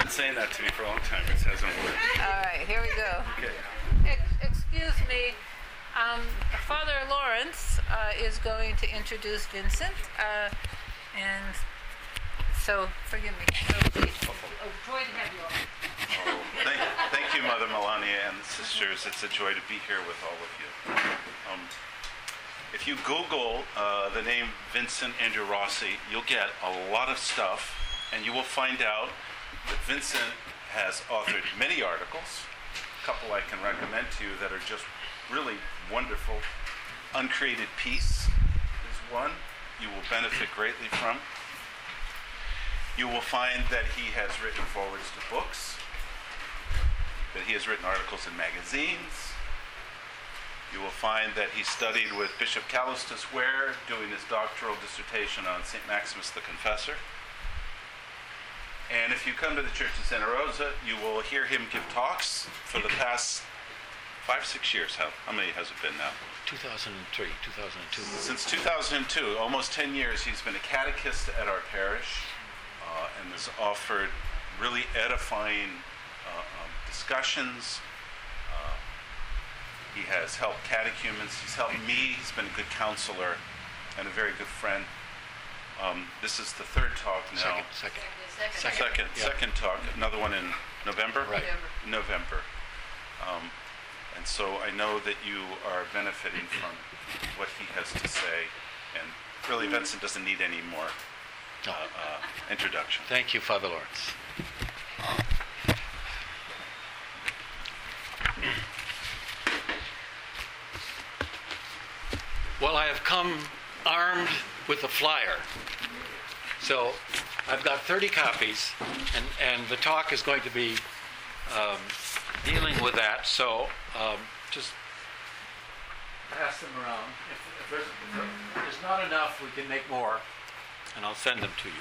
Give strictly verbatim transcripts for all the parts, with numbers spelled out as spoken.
been saying that to me for a long time. It hasn't worked. All right, here we go. Okay. Ex- excuse me. Um, Father Lawrence uh, is going to introduce Vincent, uh, and so forgive me. So please, oh, joy to have you all. Oh, thank, thank you, Mother Melania and the sisters. It's a joy to be here with all of you. Um, if you Google uh, the name Vincent Andrew Rossi, you'll get a lot of stuff, and you will find out that Vincent has authored many articles. A couple I can recommend to you that are just really wonderful. Uncreated Peace is one you will benefit greatly from. You will find that he has written forwards to books, that he has written articles in magazines. You will find that he studied with Bishop Callistus Ware, doing his doctoral dissertation on Saint Maximus the Confessor. And if you come to the Church of Santa Rosa, you will hear him give talks for the past five, six years. How, how many has it been now? two thousand three, two thousand two. Since two thousand two, almost ten years, he's been a catechist at our parish uh, and has offered really edifying uh, um, discussions. Uh, he has helped catechumens. He's helped me. He's been a good counselor and a very good friend. Um, this is the third talk now. Second, second. Second. Second, Yeah. second talk. Another one in November? Right. November. Um, and so I know that you are benefiting from what he has to say. And really, Vincent doesn't need any more uh, uh, introduction. Thank you, Father Lawrence. Well, I have come armed with a flyer. So I've got thirty copies, and, and the talk is going to be um, dealing with that. So um, just pass them around. If, if, there's, if there's not enough, we can make more, and I'll send them to you.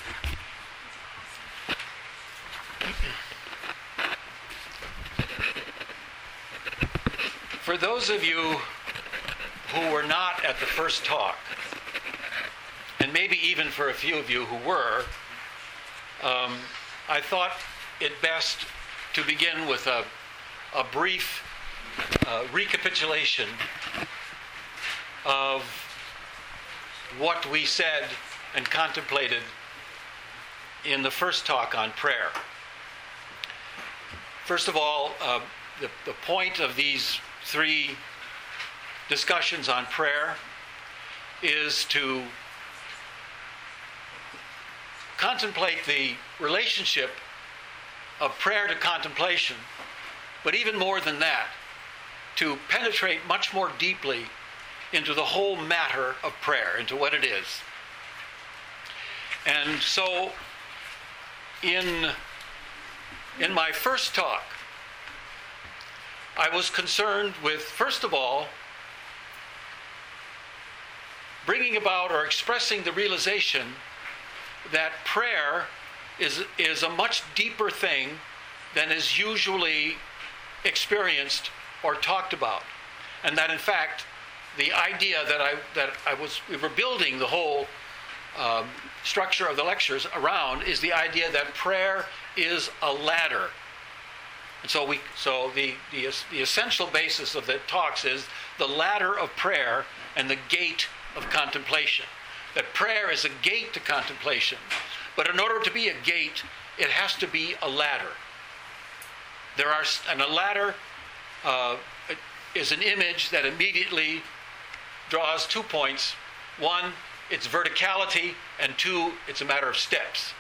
For those of you who were not at the first talk, and maybe even for a few of you who were, um, I thought it best to begin with a, a brief uh, recapitulation of what we said and contemplated in the first talk on prayer. First of all, uh, the, the point of these three discussions on prayer is to contemplate the relationship of prayer to contemplation, but even more than that, to penetrate much more deeply into the whole matter of prayer, into what it is. And so, in, in my first talk, I was concerned with, first of all, bringing about or expressing the realization that prayer is, is a much deeper thing than is usually experienced or talked about. And that, in fact, the idea that I that I was we were building the whole um, structure of the lectures around is the idea that prayer is a ladder. And so we so the the the essential basis of the talks is the ladder of prayer and the gate of contemplation. That prayer is a gate to contemplation, but in order to be a gate, it has to be a ladder. There are and a ladder uh, is an image that immediately draws two points. One, it's verticality, and two, it's a matter of steps.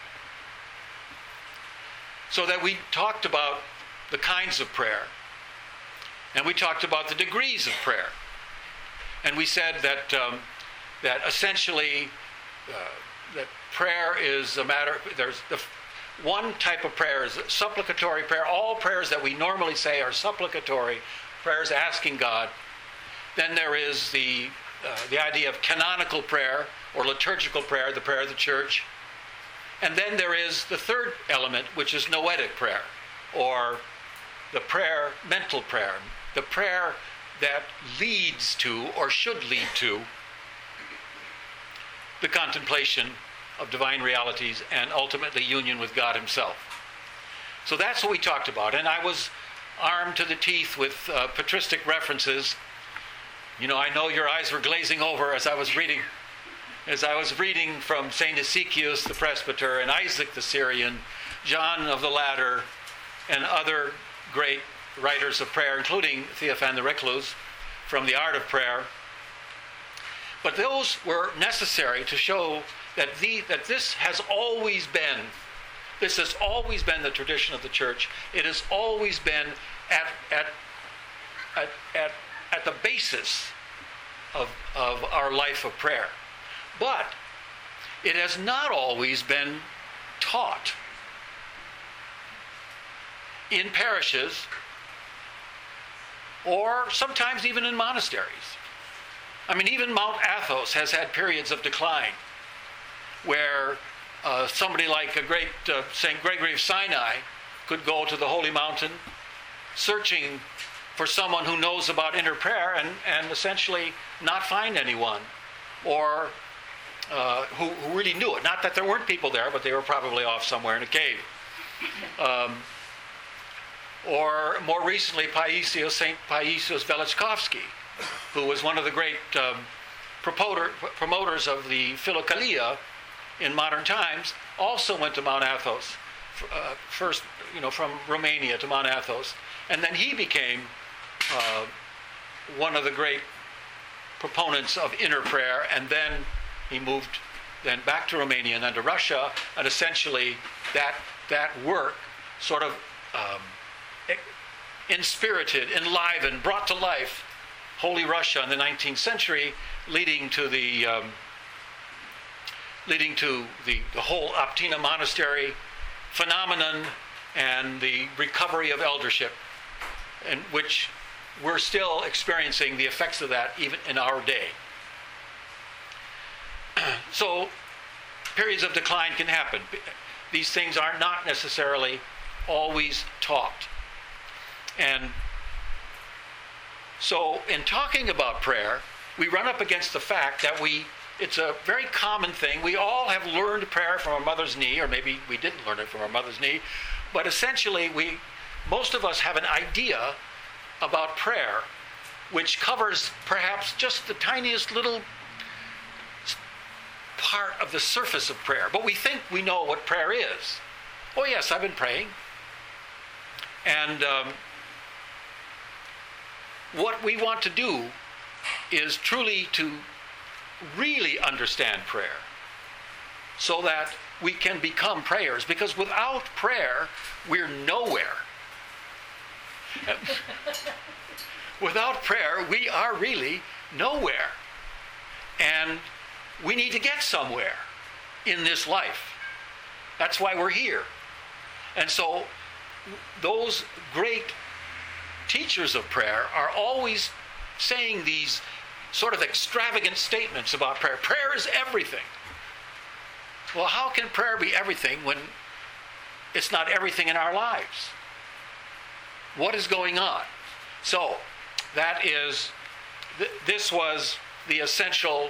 So that we talked about the kinds of prayer, and we talked about the degrees of prayer, and we said that um, that essentially uh, that prayer is a matter. There's the one type of prayer is supplicatory prayer. All prayers that we normally say are supplicatory prayers, asking God. Then there is the uh, the idea of canonical prayer or liturgical prayer, the prayer of the church. And then there is the third element, which is noetic prayer, or the prayer, mental prayer, the prayer that leads to or should lead to the contemplation of divine realities and ultimately union with God Himself. So that's what we talked about. And I was armed to the teeth with uh, patristic references. You know, I know your eyes were glazing over as I was reading, as I was reading from Saint Hesychius the presbyter and Isaac the Syrian, John of the Ladder, and other great writers of prayer, including Theophan the Recluse from The Art of Prayer. But those were necessary to show that the that this has always been, this has always been the tradition of the church. It has always been at at at at, at the basis of of our life of prayer. But it has not always been taught in parishes or sometimes even in monasteries. I mean, even Mount Athos has had periods of decline where uh, somebody like a great uh, Saint Gregory of Sinai could go to the Holy Mountain searching for someone who knows about inner prayer and, and essentially not find anyone, or uh, who, who really knew it. Not that there weren't people there, but they were probably off somewhere in a cave. Um, or more recently, Paisios, Saint Paisios Velichkovsky, who was one of the great um, propoter, promoters of the Philokalia in modern times, also went to Mount Athos, uh, first, you know, from Romania to Mount Athos, and then he became uh, one of the great proponents of inner prayer, and then he moved then back to Romania and then to Russia, and essentially that that work sort of um, inspirited, enlivened, brought to life Holy Russia in the nineteenth century, leading to the um, leading to the, the whole Optina monastery phenomenon and the recovery of eldership, and which we're still experiencing the effects of that even in our day. So periods of decline can happen. These things are not necessarily always taught. And so in talking about prayer, we run up against the fact that we it's a very common thing. We all have learned prayer from our mother's knee, or maybe we didn't learn it from our mother's knee, but essentially we most of us have an idea about prayer which covers perhaps just the tiniest little part of the surface of prayer. But we think we know what prayer is. Oh yes, I've been praying. And um, what we want to do is truly to really understand prayer so that we can become prayers, because without prayer, we're nowhere. Without prayer, we are really nowhere. And we need to get somewhere in this life. That's why we're here. And so those great teachers of prayer are always saying these sort of extravagant statements about prayer. Prayer is everything. Well, how can prayer be everything when it's not everything in our lives? What is going on? So, that is, th- this was the essential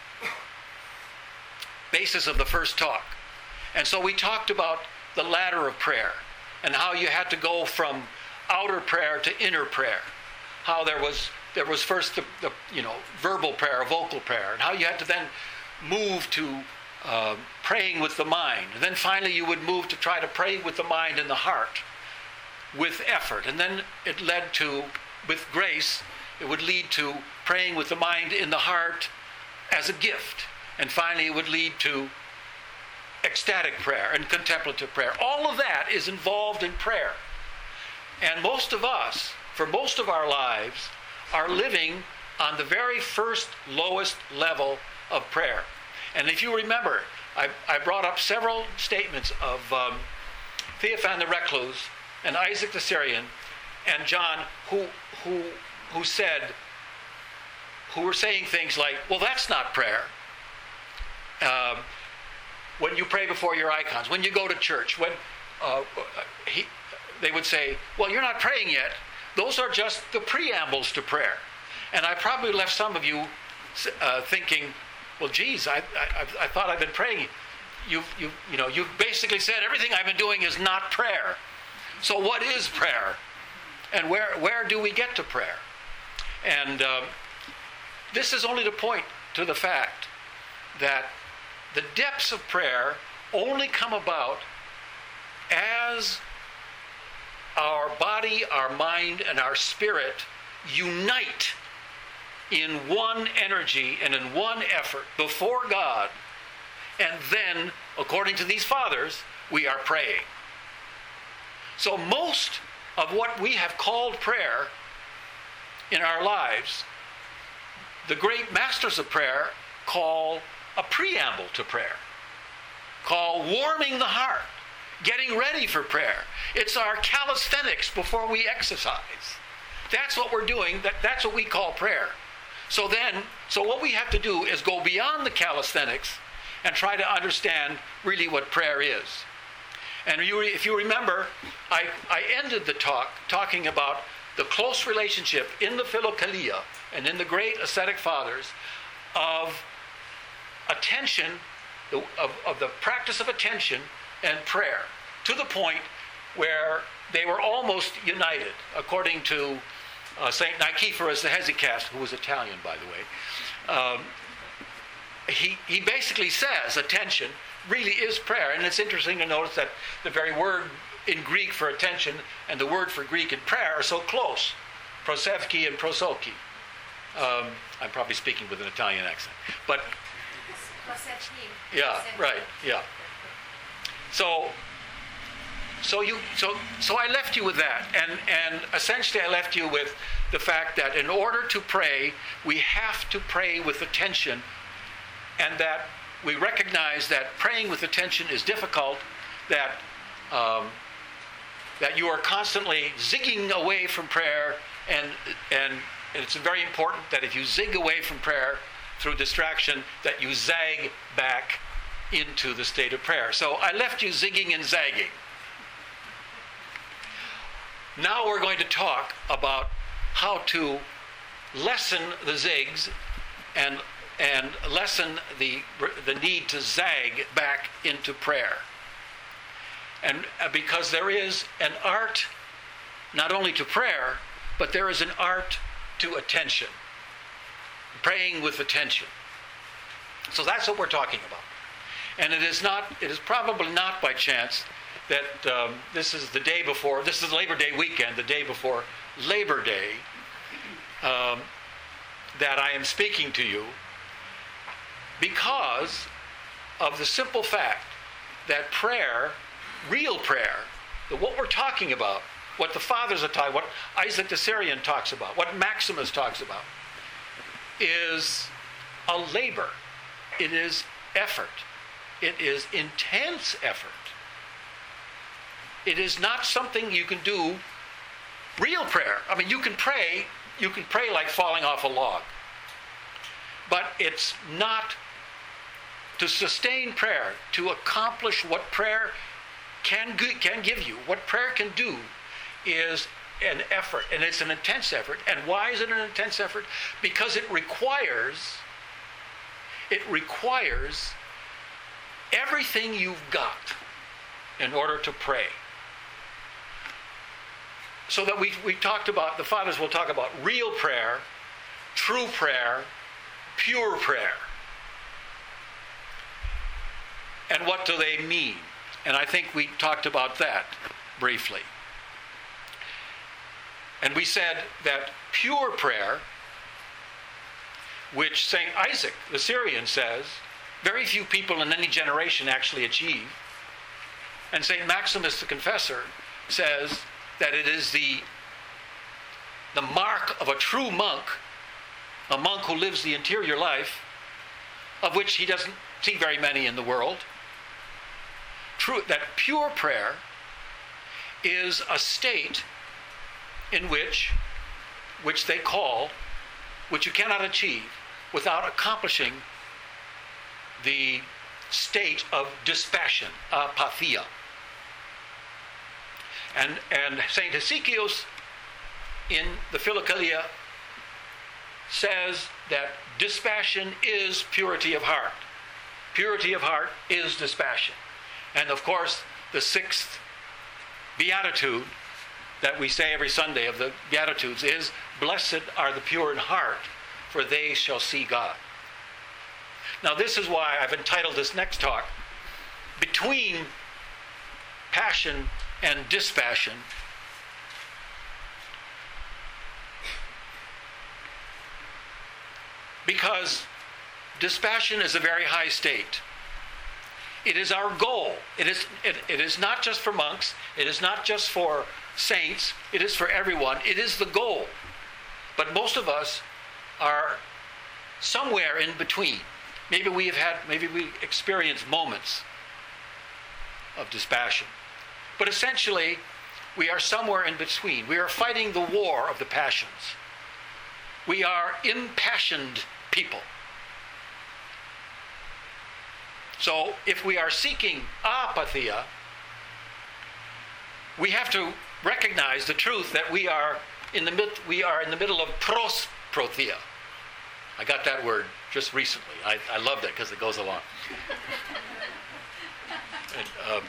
basis of the first talk. And so we talked about the ladder of prayer and how you had to go from outer prayer to inner prayer. How there was there was first the, the you know verbal prayer, vocal prayer, and how you had to then move to uh, praying with the mind. And then finally you would move to try to pray with the mind and the heart with effort. And then it led to, with grace, it would lead to praying with the mind in the heart as a gift. And finally it would lead to ecstatic prayer and contemplative prayer. All of that is involved in prayer. And most of us, for most of our lives, are living on the very first lowest level of prayer. And if you remember, I, I brought up several statements of um, Theophan the Recluse and Isaac the Syrian and John, who who who said, who were saying things like, well, that's not prayer. Um, when you pray before your icons, when you go to church, when uh, he, they would say, well, you're not praying yet. Those are just the preambles to prayer. And I probably left some of you uh, thinking, well, geez, I, I, I thought I've been praying. You, you, you know, you basically said everything I've been doing is not prayer. So what is prayer? And where, where do we get to prayer? And um, this is only to point to the fact that the depths of prayer only come about as our body, our mind, and our spirit unite in one energy and in one effort before God. And then, according to these fathers, we are praying. So most of what we have called prayer in our lives, the great masters of prayer call a preamble to prayer, call warming the heart, getting ready for prayer. It's our calisthenics before we exercise. That's what we're doing. That, that's what we call prayer. So then, so what we have to do is go beyond the calisthenics and try to understand really what prayer is. And you, if you remember, I, I ended the talk talking about the close relationship in the Philokalia and in the great ascetic fathers of attention, of, of the practice of attention and prayer, to the point where they were almost united, according to uh, Saint Nicephorus the Hesychast, who was Italian, by the way. Um, he, he basically says attention really is prayer. And it's interesting to notice that the very word in Greek for attention and the word for Greek in prayer are so close, prosevki and prosoki. Um, I'm probably speaking with an Italian accent. But, yeah, right, yeah. So, so you, so, so I left you with that, and and essentially I left you with the fact that in order to pray, we have to pray with attention, and that we recognize that praying with attention is difficult. That um, that you are constantly zigging away from prayer, and and it's very important that if you zig away from prayer through distraction, that you zag back into the state of prayer. So I left you zigging and zagging. Now we're going to talk about how to lessen the zigs and and lessen the the need to zag back into prayer. And because there is an art not only to prayer, but there is an art to attention. Praying with attention. So that's what we're talking about. And it is not, it is probably not by chance that um, this is the day before, this is Labor Day weekend, the day before Labor Day, um, that I am speaking to you, because of the simple fact that prayer, real prayer, that what we're talking about, what the fathers are talking, what Isaac the Syrian talks about, what Maximus talks about, is a labor. It is effort. It is intense effort. It is not something you can do, real prayer. I mean, you can pray, you can pray like falling off a log. But it's not, to sustain prayer, to accomplish what prayer can, can give you, what prayer can do, is an effort, and it's an intense effort. And why is it an intense effort? Because it requires, it requires everything you've got in order to pray. So that we we talked about, the fathers will talk about real prayer, true prayer, pure prayer. And what do they mean? And I think we talked about that briefly. And we said that pure prayer, which Saint Isaac the Syrian says, very few people in any generation actually achieve. And Saint Maximus the Confessor says that it is the, the mark of a true monk, a monk who lives the interior life, of which he doesn't see very many in the world. True, that pure prayer is a state in which, which they call, which you cannot achieve without accomplishing the state of dispassion, apatheia. And, and Saint Hesychius in the Philokalia says that dispassion is purity of heart. Purity of heart is dispassion. And of course, the sixth beatitude that we say every Sunday of the Beatitudes is, "Blessed are the pure in heart, for they shall see God." Now this is why I've entitled this next talk, "Between Passion and Dispassion." Because dispassion is a very high state. It is our goal. It is, it, it is not just for monks. It is not just for saints. It is for everyone. It is the goal. But most of us are somewhere in between. Maybe we have had, maybe we experience moments of dispassion. But essentially, we are somewhere in between. We are fighting the war of the passions. We are impassioned people. So if we are seeking apatheia, we have to recognize the truth that we are in the mid, we are in the middle of prosprotheia. I got that word just recently. I, I love that because it goes along. and, um,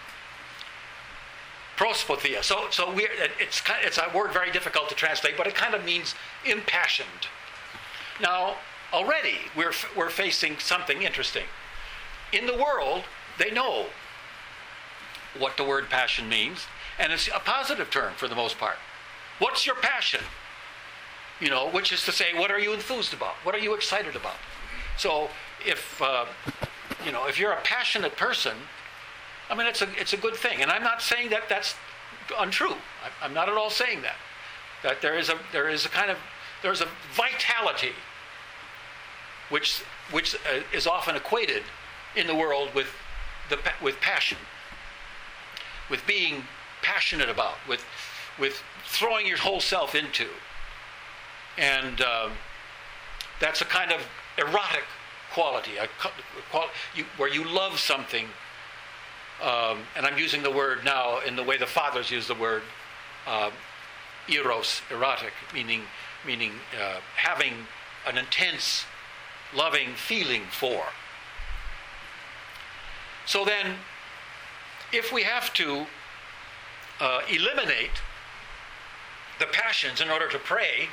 prosprotheia. So, so we it's it's a word very difficult to translate, but it kind of means impassioned. Now, already we're we're facing something interesting. In the world, they know what the word passion means, and it's a positive term for the most part. What's your passion? You know, which is to say, what are you enthused about? What are you excited about? So, if uh, you know, if you're a passionate person, I mean, it's a it's a good thing, and I'm not saying that that's untrue. I, I'm not at all saying that. That there is a there is a kind of there's a vitality, which which uh, is often equated in the world with the with passion, with being passionate about, with with throwing your whole self into, and um, that's a kind of erotic quality, a, a, you, where you love something. Um, and I'm using the word now in the way the fathers use the word, uh, eros, erotic, meaning meaning uh, having an intense, loving feeling for. So then, if we have to uh, eliminate the passions in order to pray,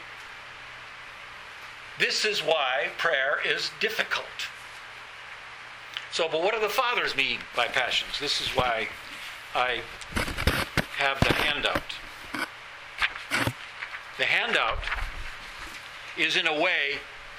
this is why prayer is difficult. So, but what do the fathers mean by passions? This is why I have the handout. The handout is, in a way,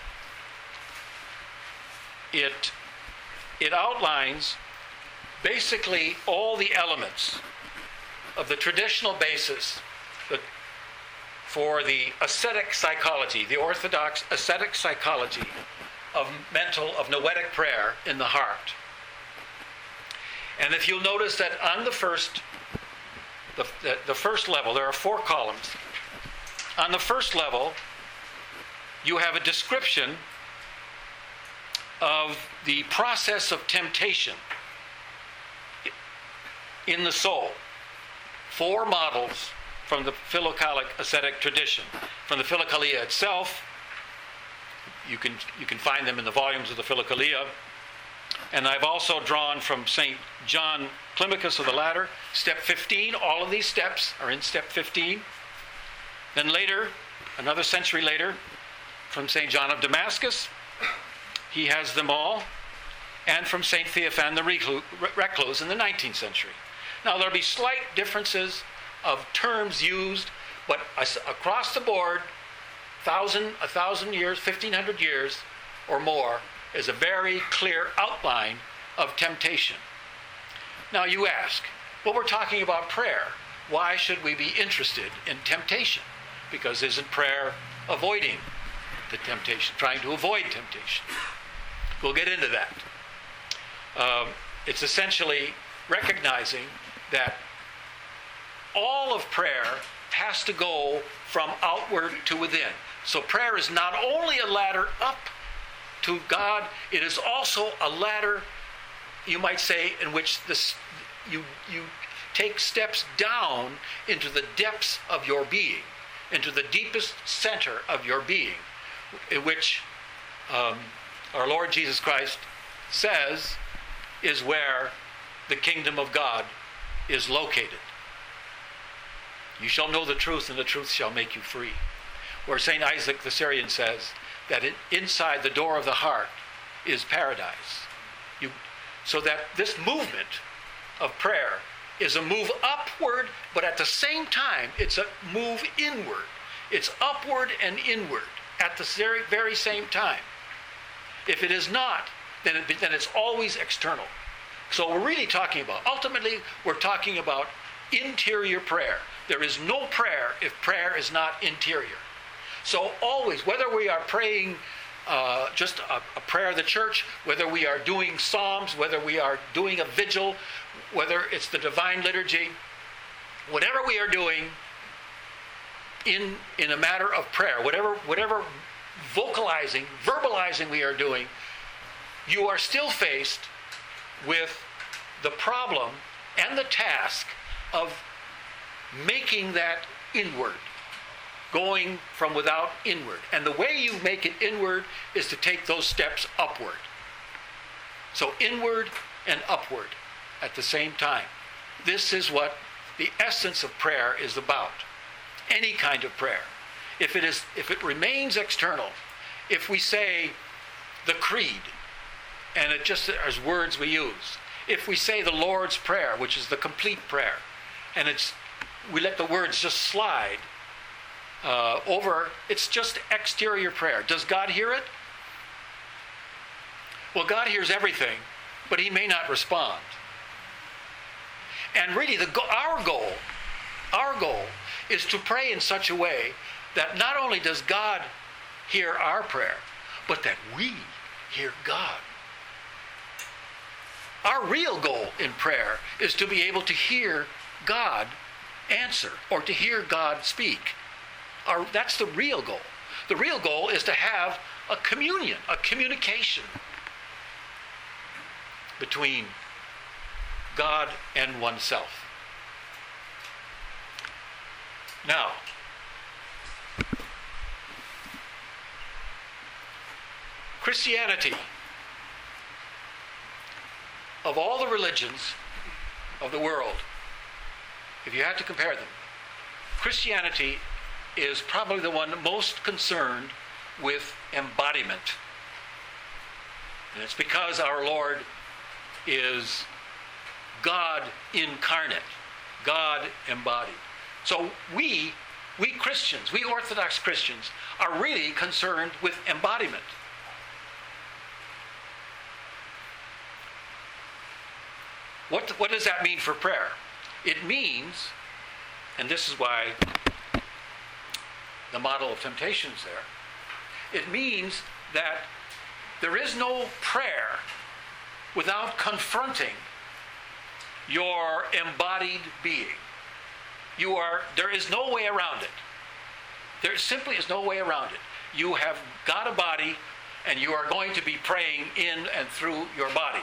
it, it outlines basically all the elements of the traditional basis for the ascetic psychology, the orthodox ascetic psychology of mental, of noetic prayer in the heart. And if you'll notice that on the first, the, the, the first level, there are four columns. On the first level, you have a description of the process of temptation in the soul. Four models from the Philocalic ascetic tradition. From the Philokalia itself, you can you can find them in the volumes of the Philokalia. And I've also drawn from Saint John Climacus of the Ladder, step fifteen. All of these steps are in step fifteen. Then later, another century later, from Saint John of Damascus, he has them all. And from Saint Theophan the Recluse in the nineteenth century. Now, there'll be slight differences of terms used, but across the board, thousand, a thousand years, fifteen hundred years or more, is a very clear outline of temptation. Now, you ask, well, we're talking about prayer. Why should we be interested in temptation? Because isn't prayer avoiding the temptation, trying to avoid temptation? We'll get into that. Um, it's essentially recognizing that all of prayer has to go from outward to within. So prayer is not only a ladder up to God, it is also a ladder, you might say, in which this, you, you take steps down into the depths of your being, into the deepest center of your being, in which um, our Lord Jesus Christ says is where the kingdom of God is located. You shall know the truth, and the truth shall make you free. Where Saint Isaac the Syrian says that it, inside the door of the heart is paradise. You, so that this movement of prayer is a move upward, but at the same time, it's a move inward. It's upward and inward at the very, very same time. If it is not, then, it, then it's always external. So we're really talking about, ultimately, we're talking about interior prayer. There is no prayer if prayer is not interior. So always, whether we are praying uh, just a, a prayer of the church, whether we are doing psalms, whether we are doing a vigil, whether it's the divine liturgy, whatever we are doing in, in a matter of prayer, whatever, whatever vocalizing, verbalizing we are doing, you are still faced with the problem and the task of making that inward, going from without inward. And the way you make it inward is to take those steps upward. So inward and upward at the same time. This is what the essence of prayer is about. Any kind of prayer. If it is, if it remains external, if we say the creed, and it just as words we use, if we say the Lord's Prayer, which is the complete prayer, and it's we let the words just slide uh, over, it's just exterior prayer. Does God hear it? Well, God hears everything, but He may not respond. And really, the our goal, our goal is to pray in such a way that not only does God hear our prayer, but that we hear God. Our real goal in prayer is to be able to hear God answer or to hear God speak. Our, that's the real goal. The real goal is to have a communion, a communication between God and oneself. Now, Christianity, of all the religions of the world, if you had to compare them, Christianity is probably the one most concerned with embodiment. And it's because our Lord is God incarnate, God embodied. So we, we Christians, we Orthodox Christians, are really concerned with embodiment. What, what does that mean for prayer? It means, and this is why the model of temptation is there, it means that there is no prayer without confronting your embodied being. You are, there is no way around it. There simply is no way around it. You have got a body, and you are going to be praying in and through your body.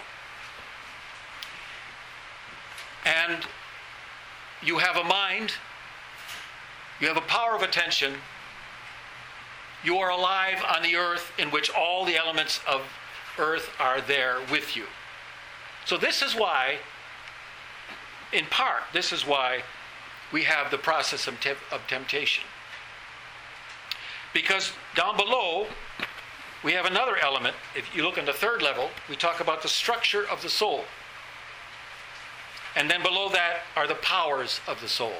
And you have a mind, you have a power of attention, you are alive on the earth in which all the elements of earth are there with you. So this is why, in part, this is why we have the process of, te- of temptation. Because down below, we have another element. If you look in the third level, we talk about the structure of the soul. And then below that are the powers of the soul.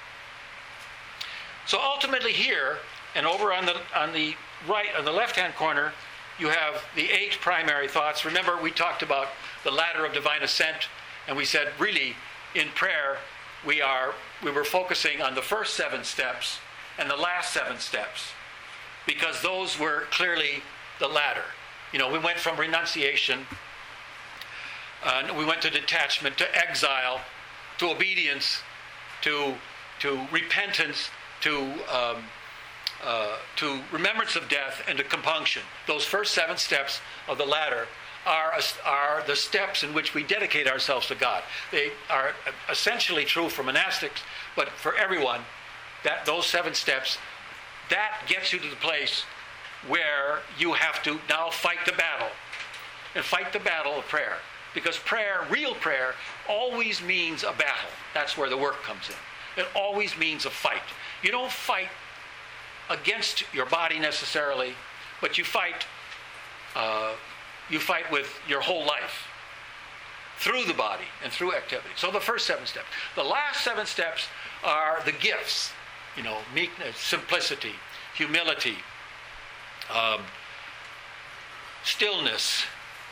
So ultimately here, and over on the on the right, on the left-hand corner, you have the eight primary thoughts. Remember, we talked about the ladder of divine ascent, and we said, really, in prayer, we are we were focusing on the first seven steps and the last seven steps, because those were clearly the ladder. You know, we went from renunciation, uh, we went to detachment, to exile, to obedience, to to repentance, to um, uh, to remembrance of death, and to compunction. Those first seven steps of the ladder are are the steps in which we dedicate ourselves to God. They are essentially true for monastics, but for everyone, that those seven steps, that gets you to the place where you have to now fight the battle, and fight the battle of prayer. Because prayer, real prayer, always means a battle. That's where the work comes in. It always means a fight. You don't fight against your body necessarily, but you fight uh, you fight with your whole life through the body and through activity. So the first seven steps. The last seven steps are the gifts. You know, meekness, simplicity, humility, um, stillness,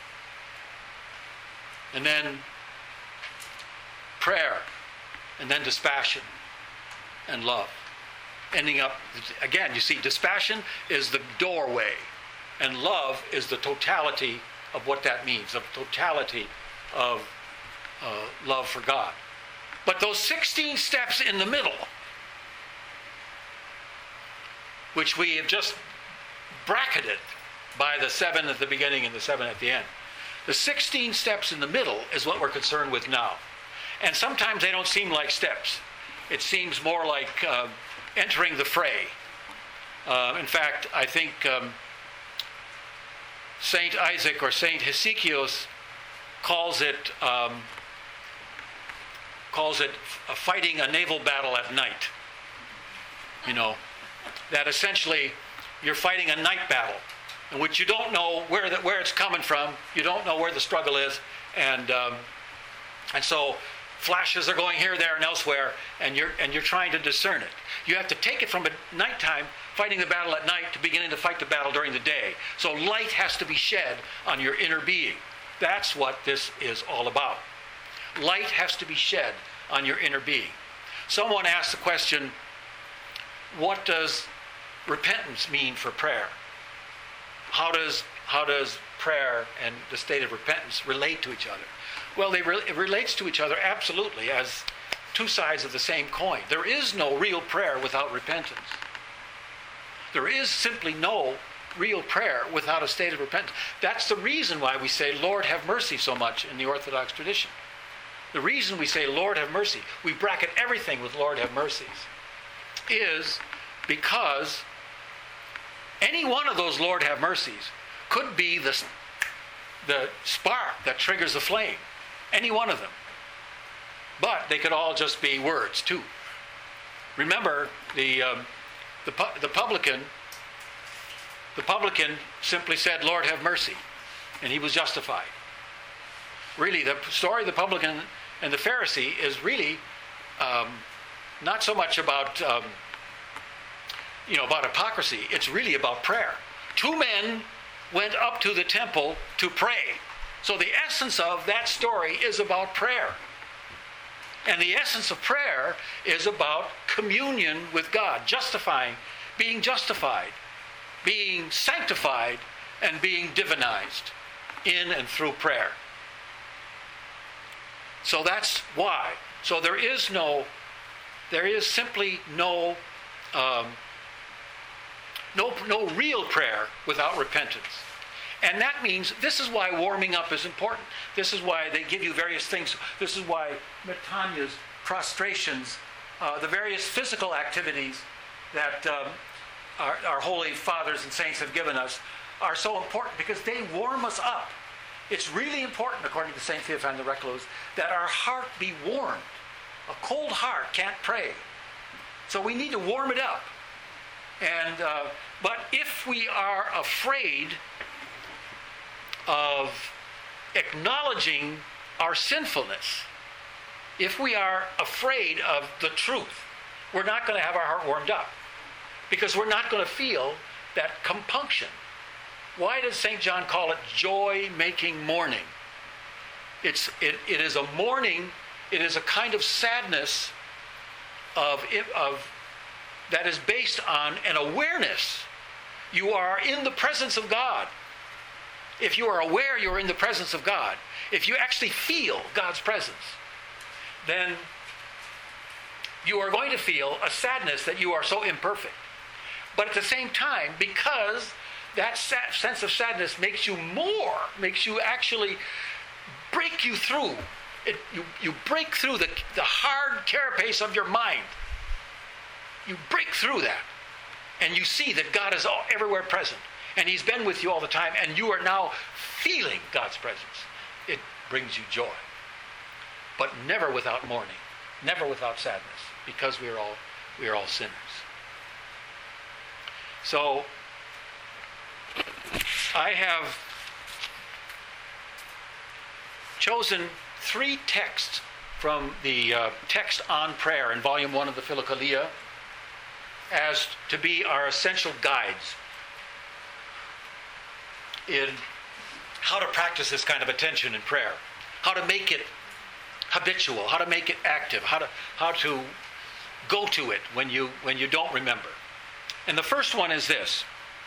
and then prayer, and then dispassion and love. Ending up, again, you see, dispassion is the doorway, and love is the totality of what that means, the totality of uh, love for God. But those sixteen steps in the middle, which we have just bracketed by the seven at the beginning and the seven at the end, the sixteen steps in the middle is what we're concerned with now. And sometimes they don't seem like steps. It seems more like uh, entering the fray. Uh, in fact, I think um, Saint Isaac or Saint Hesychius calls it um, calls it fighting a naval battle at night. You know, that essentially you're fighting a night battle in which you don't know where the, where it's coming from. You don't know where the struggle is, and um, and so flashes are going here, there, and elsewhere, and you're and you're trying to discern it. You have to take it from a nighttime, fighting the battle at night, to beginning to fight the battle during the day. So light has to be shed on your inner being. That's what this is all about. Light has to be shed on your inner being. Someone asked the question, what does repentance mean for prayer? How does how does prayer and the state of repentance relate to each other? Well, they re- it relates to each other absolutely as two sides of the same coin. There is no real prayer without repentance. There is simply no real prayer without a state of repentance. That's the reason why we say, Lord, have mercy so much in the Orthodox tradition. The reason we say, Lord, have mercy, we bracket everything with Lord, have mercies, is because any one of those Lord, have mercies could be the, the spark that triggers the flame. Any one of them. But they could all just be words, too. Remember, the, um, the, pu- the publican, the publican simply said, Lord, have mercy. And he was justified. Really, the story of the publican and the Pharisee is really um, not so much about, um, you know, about hypocrisy. It's really about prayer. Two men went up to the temple to pray. So the essence of that story is about prayer. And the essence of prayer is about communion with God, justifying, being justified, being sanctified, and being divinized in and through prayer. So that's why. So there is no, there is simply no, um, no, no real prayer without repentance. And that means, this is why warming up is important. This is why they give you various things. This is why Metanya's prostrations, uh, the various physical activities that um, our, our holy fathers and saints have given us are so important, because they warm us up. It's really important, according to Saint Theophan the Recluse, that our heart be warmed. A cold heart can't pray. So we need to warm it up. And uh, but if we are afraid of acknowledging our sinfulness, if we are afraid of the truth, we're not going to have our heart warmed up, because we're not going to feel that compunction. Why does Saint John call it joy-making mourning? It's, it, it is a mourning, it is a kind of sadness of, of, that is based on an awareness. You are in the presence of God. If you are aware you're in the presence of God, if you actually feel God's presence, then you are going to feel a sadness that you are so imperfect. But at the same time, because that sa- sense of sadness makes you more, makes you actually break you through, it, you, you break through the, the hard carapace of your mind. You break through that, and you see that God is all, everywhere present. And He's been with you all the time, and you are now feeling God's presence. It brings you joy. But never without mourning, never without sadness. because we are all we are all sinners. So I have chosen three texts from the uh, text on prayer in volume one of the Philokalia as to be our essential guides in how to practice this kind of attention in prayer, how to make it habitual, how to make it active, how to how to go to it when you when you don't remember. And the first one is this.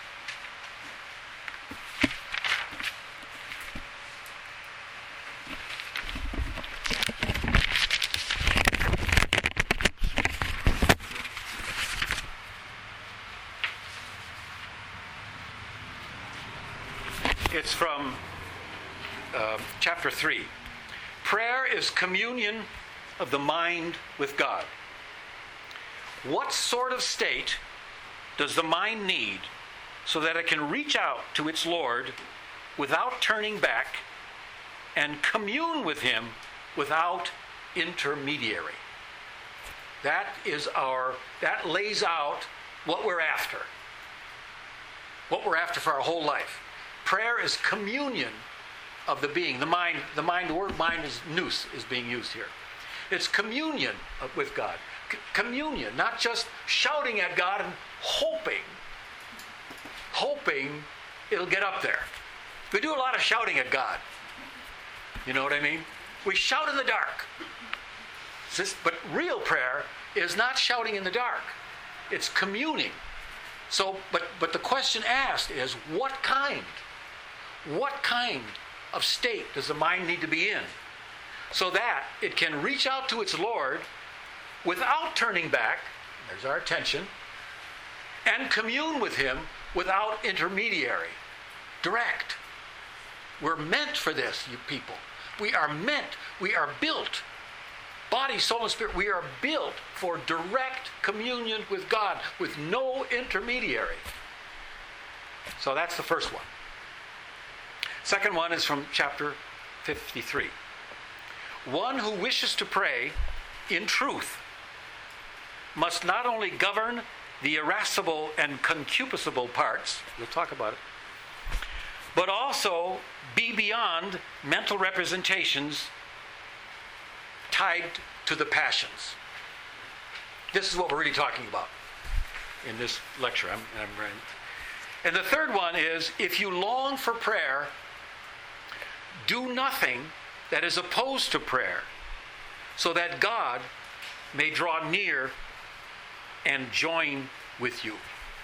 It's from uh, chapter three. Prayer is communion of the mind with God. What sort of state does the mind need so that it can reach out to its Lord without turning back and commune with Him without intermediary? That is our, that lays out what we're after. What we're after for our whole life. Prayer is communion of the being. The mind, the mind, the word mind is nous, is being used here. It's communion with God. C- communion, not just shouting at God and hoping, hoping it'll get up there. We do a lot of shouting at God. You know what I mean? We shout in the dark. This, but real prayer is not shouting in the dark. It's communing. So, but but the question asked is, what kind? What kind of state does the mind need to be in so that it can reach out to its Lord without turning back, there's our attention, and commune with Him without intermediary, direct. We're meant for this, you people. We are meant, we are built, body, soul, and spirit, we are built for direct communion with God with no intermediary. So that's the first one. Second one is from chapter fifty-three. One who wishes to pray in truth must not only govern the irascible and concupiscible parts, we'll talk about it, but also be beyond mental representations tied to the passions. This is what we're really talking about in this lecture. I'm, I'm ready. And the third one is, if you long for prayer, do nothing that is opposed to prayer, so that God may draw near and join with you.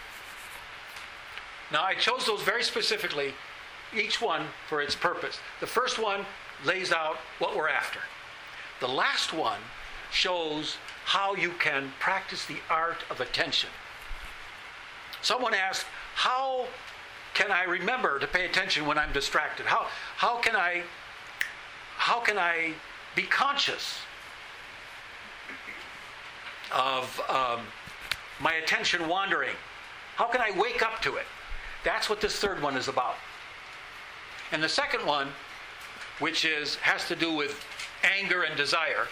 Now, I chose those very specifically, each one for its purpose. The first one lays out what we're after. The last one shows how you can practice the art of attention. Someone asked, how can I remember to pay attention when I'm distracted? How, how can I, how can I be conscious of um, my attention wandering? How can I wake up to it? That's what this third one is about. And the second one, which is has to do with anger and desire,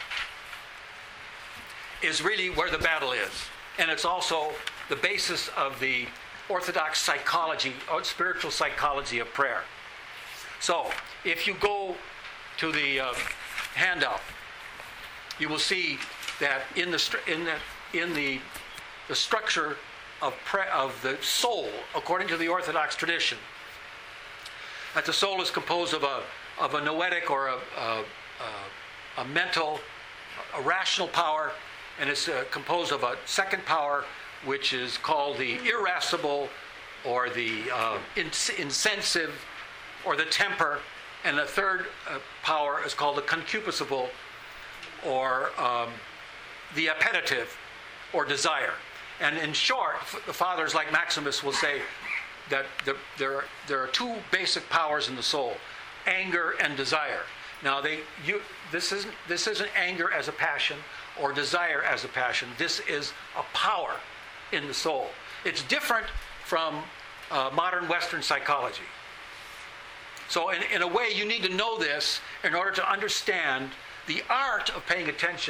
is really where the battle is. And it's also the basis of the Orthodox psychology, or spiritual psychology of prayer. So, if you go to the uh, handout, you will see that in the stru- in the in the the structure of pre- of the soul, according to the Orthodox tradition, that the soul is composed of a of a noetic or a a, a, a mental, a rational power, and it's uh, composed of a second power, which is called the irascible, or the uh, ins- insensitive, or the temper, and the third uh, power is called the concupiscible, or um, the appetitive, or desire. And in short, the fathers like Maximus will say that the, there, are, there are two basic powers in the soul, anger and desire. Now, they, you, this isn't this isn't anger as a passion or desire as a passion. This is a power in the soul. It's different from uh, modern Western psychology. So in, in a way, you need to know this in order to understand the art of paying attention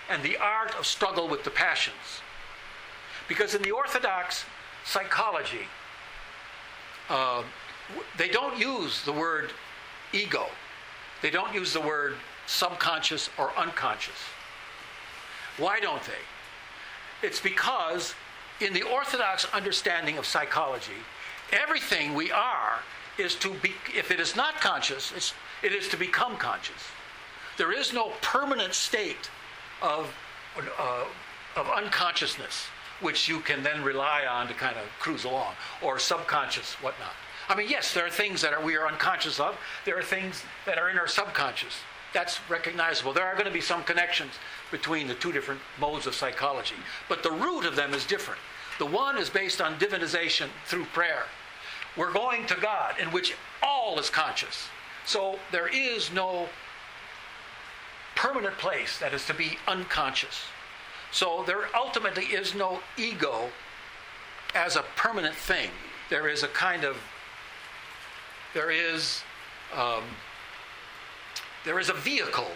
and the art of struggle with the passions. Because in the Orthodox psychology, uh, they don't use the word ego. They don't use the word subconscious or unconscious. Why don't they? It's because in the Orthodox understanding of psychology, everything we are is to be, if it is not conscious, it's, it is to become conscious. There is no permanent state of, uh, of unconsciousness which you can then rely on to kind of cruise along, or subconscious, whatnot. I mean, yes, there are things that are, we are unconscious of. There are things that are in our subconscious. That's recognizable. There are going to be some connections between the two different modes of psychology. But the root of them is different. The one is based on divinization through prayer. We're going to God, in which all is conscious. So there is no permanent place that is to be unconscious. So there ultimately is no ego as a permanent thing. There is a kind of, there is, um, there is a vehicle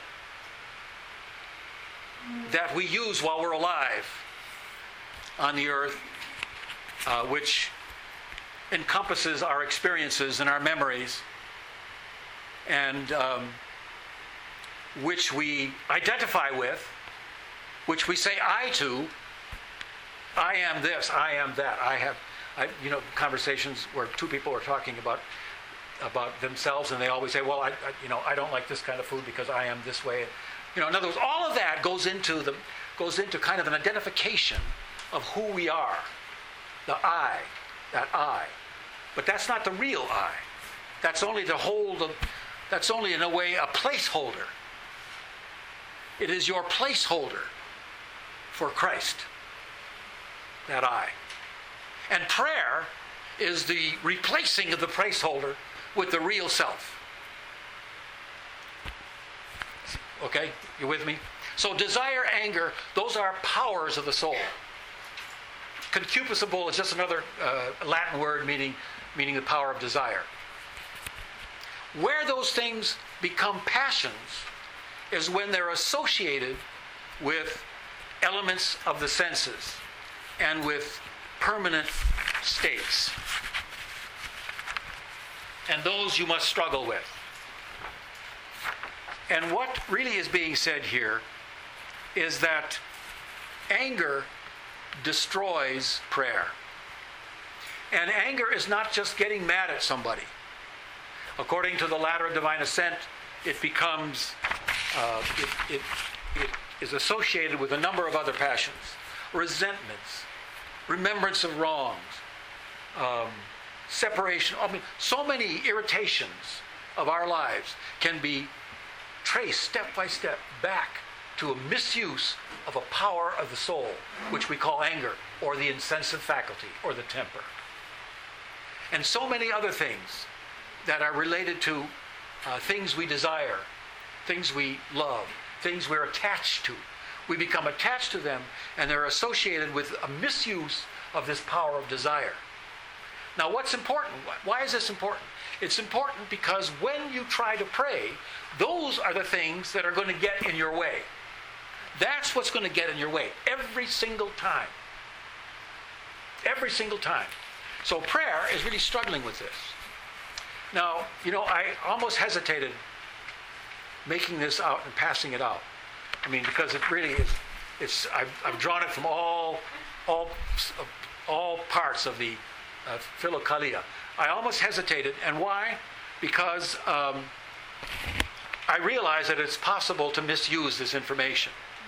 that we use while we're alive on the earth, uh, which encompasses our experiences and our memories, and um, which we identify with, which we say I to. I am this, I am that. I have, I, you know, conversations where two people are talking about about themselves, and they always say, well, I, I, you know, I don't like this kind of food because I am this way. You know, in other words, all of that goes into the goes into kind of an identification of who we are, the I, that I. But that's not the real I. That's only the hold of, that's only in a way a placeholder. It is your placeholder for Christ, that I. And prayer is the replacing of the placeholder with the real self. Okay? You with me? So desire, anger, those are powers of the soul. Concupiscible is just another uh, Latin word meaning, meaning the power of desire. Where those things become passions is when they're associated with elements of the senses and with permanent states. And those you must struggle with. And what really is being said here is that anger destroys prayer. And anger is not just getting mad at somebody. According to the ladder of divine ascent, it becomes, uh, it, it, it is associated with a number of other passions. Resentments, remembrance of wrongs, um, separation. I mean, so many irritations of our lives can be traced step by step back to a misuse of a power of the soul, which we call anger, or the insensate faculty, or the temper. And so many other things that are related to uh, things we desire, things we love, things we're attached to. We become attached to them, and they're associated with a misuse of this power of desire. Now, what's important? Why is this important? It's important because when you try to pray, those are the things that are going to get in your way. That's what's going to get in your way every single time. Every single time. So prayer is really struggling with this. Now, you know, I almost hesitated making this out and passing it out. I mean, because it really is, it's, I've, I've drawn it from all, all, all parts of the uh, Philokalia. I almost hesitated, and why? Because um, I realize that it's possible to misuse this information.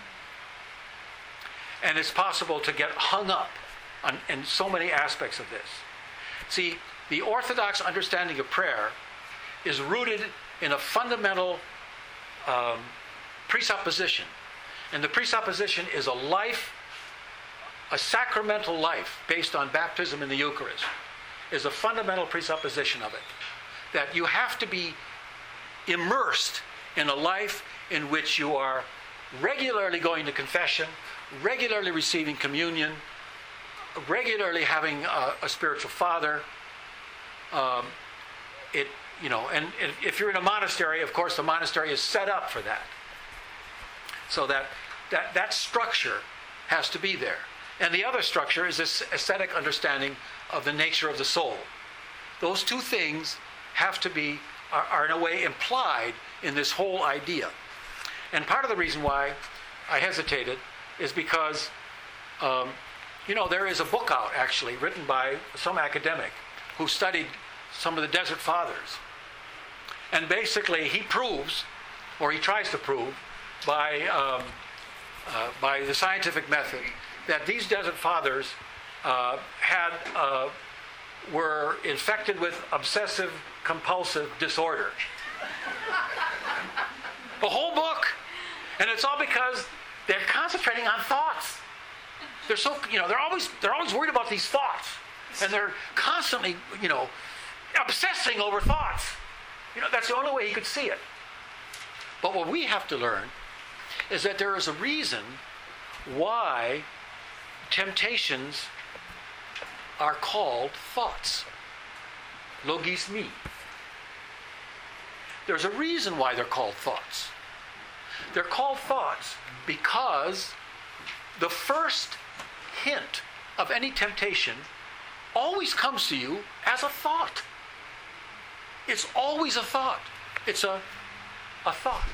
And it's possible to get hung up on, in so many aspects of this. See, the Orthodox understanding of prayer is rooted in a fundamental um, presupposition. And the presupposition is a life, a sacramental life based on baptism in the Eucharist, is a fundamental presupposition of it. That you have to be immersed in a life in which you are regularly going to confession, regularly receiving communion, regularly having a, a spiritual father. Um, it, you know, and if you're in a monastery, of course, the monastery is set up for that, so that That, that structure has to be there. And the other structure is this aesthetic understanding of the nature of the soul. Those two things have to be, are, are in a way implied in this whole idea. And part of the reason why I hesitated is because, um, you know, there is a book out actually written by some academic who studied some of the Desert Fathers. And basically he proves, or he tries to prove, by, um, uh, by the scientific method, that these Desert Fathers uh, had, uh, were infected with obsessive compulsive disorder. The whole book. And it's all because they're concentrating on thoughts. They're so, you know, they're always, they're always worried about these thoughts. And they're constantly, you know, obsessing over thoughts. You know, that's the only way he could see it. But what we have to learn is that there is a reason why temptations are called thoughts. Logismi. There's a reason why they're called thoughts. They're called thoughts because the first hint of any temptation always comes to you as a thought. It's always a thought. It's a, a thought.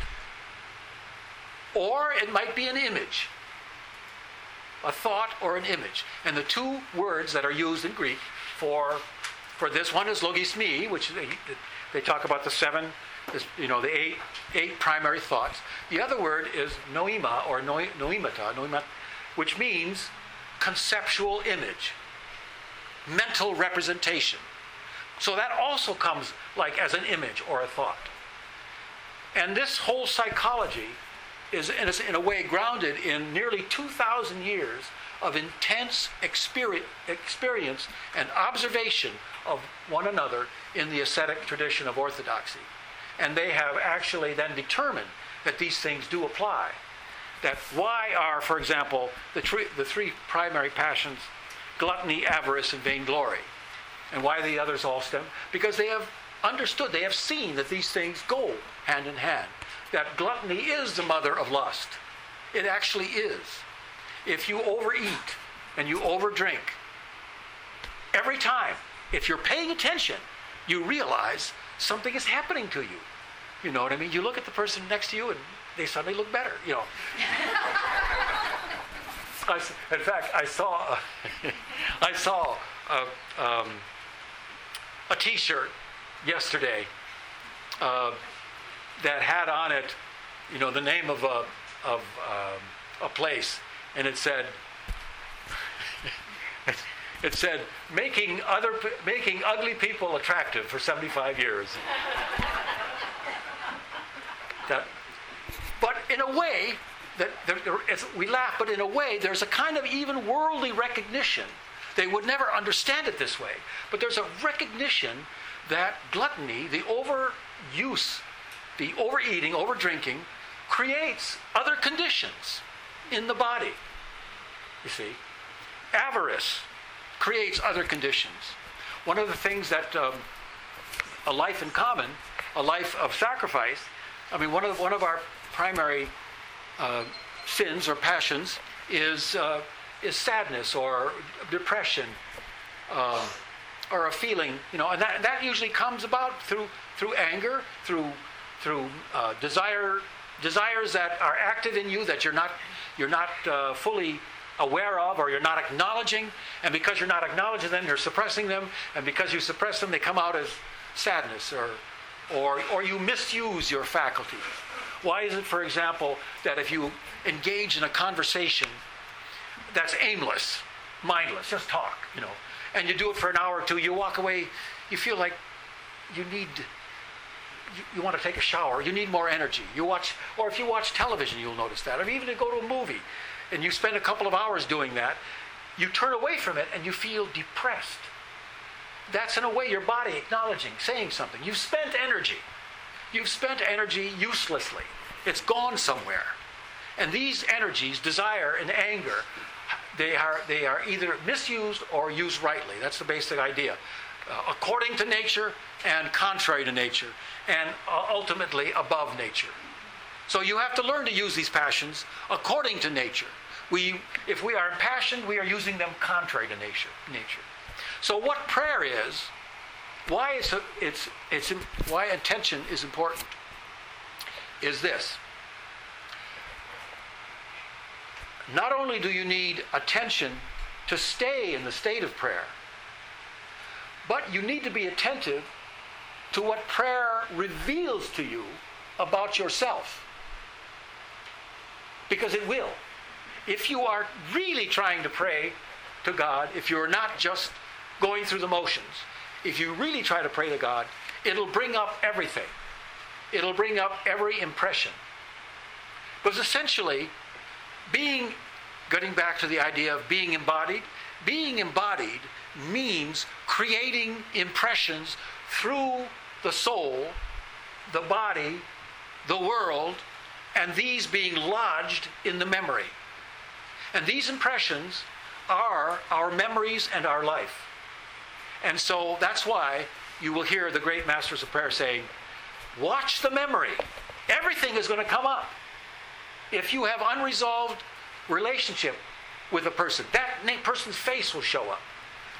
Or it might be an image. A thought or an image. And the two words that are used in Greek for, for this one is logismi, which they, they talk about the seven, this, you know, the eight, eight primary thoughts. The other word is noema or no, noemata, noema, which means conceptual image, mental representation. So that also comes like as an image or a thought. And this whole psychology is in a, in a way grounded in nearly two thousand years of intense experience, experience and observation of one another in the ascetic tradition of orthodoxy. And they have actually then determined that these things do apply. That why are, for example, the, three, the three primary passions, gluttony, avarice, and vainglory? And why the others all stem? Because they have understood, they have seen that these things go hand in hand. That gluttony is the mother of lust. It actually is. If you overeat and you overdrink, every time, if you're paying attention, you realize something is happening to you. You know what I mean? You look at the person next to you and they suddenly look better, you know. I, in fact, I saw, I saw a, um, a T-shirt yesterday uh, that had on it, you know, the name of a of um, a place, and it said, it said, making other making ugly people attractive for seventy-five years. That, but in a way, that there, there, it's, we laugh, but in a way, there's a kind of even worldly recognition. They would never understand it this way, but there's a recognition that gluttony, the overuse, the overeating, overdrinking, creates other conditions in the body. You see, avarice creates other conditions. One of the things that um, a life in common, a life of sacrifice. I mean, one of one of our primary uh, sins or passions is uh, is sadness or depression, um, or a feeling, you know, and that that usually comes about through through anger, through through uh, desire desires that are active in you that you're not you're not uh, fully aware of, or you're not acknowledging, and because you're not acknowledging them, you're suppressing them, and because you suppress them, they come out as sadness, or or or you misuse your faculties. Why is it, for example, that if you engage in a conversation that's aimless, mindless, just talk, you know, and you do it for an hour or two, you walk away, you feel like you need, you, you want to take a shower, you need more energy. You watch, or if you watch television, you'll notice that, or even to go to a movie, and you spend a couple of hours doing that, you turn away from it and you feel depressed. That's in a way your body acknowledging, saying something. You've spent energy. You've spent energy uselessly. It's gone somewhere. And these energies, desire and anger, they are they are either misused or used rightly. That's the basic idea. Uh, according to nature and contrary to nature, and uh, ultimately above nature. So you have to learn to use these passions according to nature. We, if we are impassioned, we are using them contrary to nature. nature. So what prayer is, why it's, it's, it's, why attention is important, is this. Not only do you need attention to stay in the state of prayer, but you need to be attentive to what prayer reveals to you about yourself. Because it will. If you are really trying to pray to God, if you're not just going through the motions, if you really try to pray to God, it'll bring up everything. It'll bring up every impression. Because essentially, being, getting back to the idea of being embodied, being embodied means creating impressions through the soul, the body, the world, and these being lodged in the memory. And these impressions are our memories and our life. And so that's why you will hear the great masters of prayer saying, watch the memory. Everything is going to come up. If you have unresolved relationship with a person, that person's face will show up.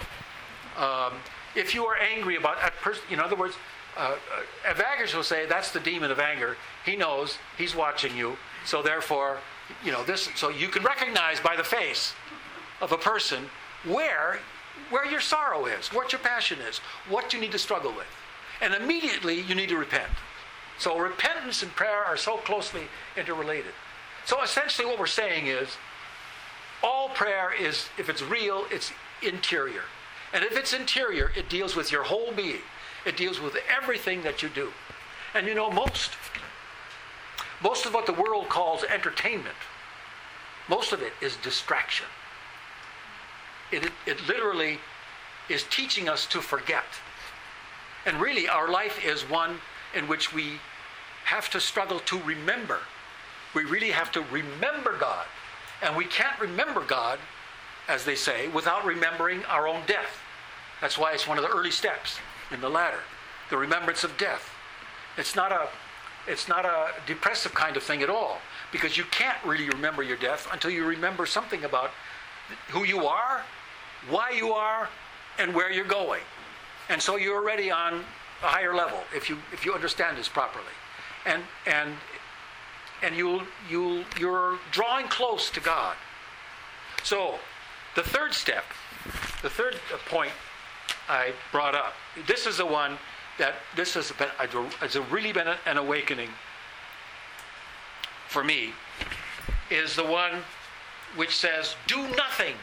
Um, if you are angry about a person, in other words, uh, uh, Evagrius will say that's the demon of anger. He knows, he's watching you, so therefore, you know, this, so you can recognize by the face of a person where, where your sorrow is, what your passion is, what you need to struggle with. And immediately you need to repent. So repentance and prayer are so closely interrelated. So essentially what we're saying is, all prayer is, if it's real, it's interior. And if it's interior, it deals with your whole being. It deals with everything that you do. And you know, most, most of what the world calls entertainment, most of it is distraction. It, it, it literally is teaching us to forget. And really, our life is one in which we have to struggle to remember. We really have to remember God. And we can't remember God, as they say, without remembering our own death. That's why it's one of the early steps in the ladder, the remembrance of death. It's not a, it's not a depressive kind of thing at all, because you can't really remember your death until you remember something about who you are, why you are, and where you're going. And so you're already on a higher level if you if you understand this properly, and and and you'll you'll you're drawing close to God. So, the third step, the third point I brought up. This is the one that this has been has really been an awakening for me. Is the one which says, "Do nothing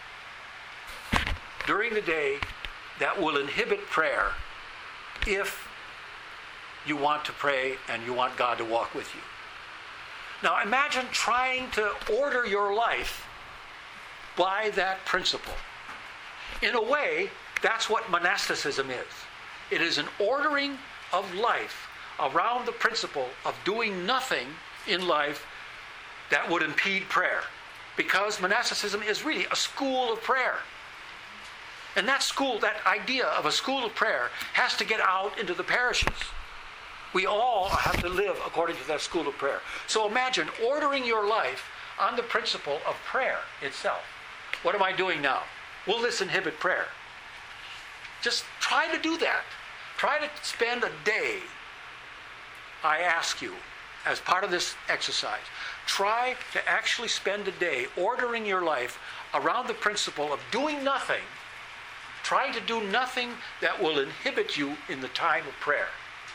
during the day that will inhibit prayer if you want to pray and you want God to walk with you." Now imagine trying to order your life by that principle. In a way, that's what monasticism is. It is an ordering of life around the principle of doing nothing in life that would impede prayer. Because monasticism is really a school of prayer. And that school, that idea of a school of prayer, has to get out into the parishes. We all have to live according to that school of prayer. So imagine ordering your life on the principle of prayer itself. What am I doing now? Will this inhibit prayer? Just try to do that. Try to spend a day, I ask you, as part of this exercise, try to actually spend a day ordering your life around the principle of doing nothing, trying to do nothing that will inhibit you in the time of prayer,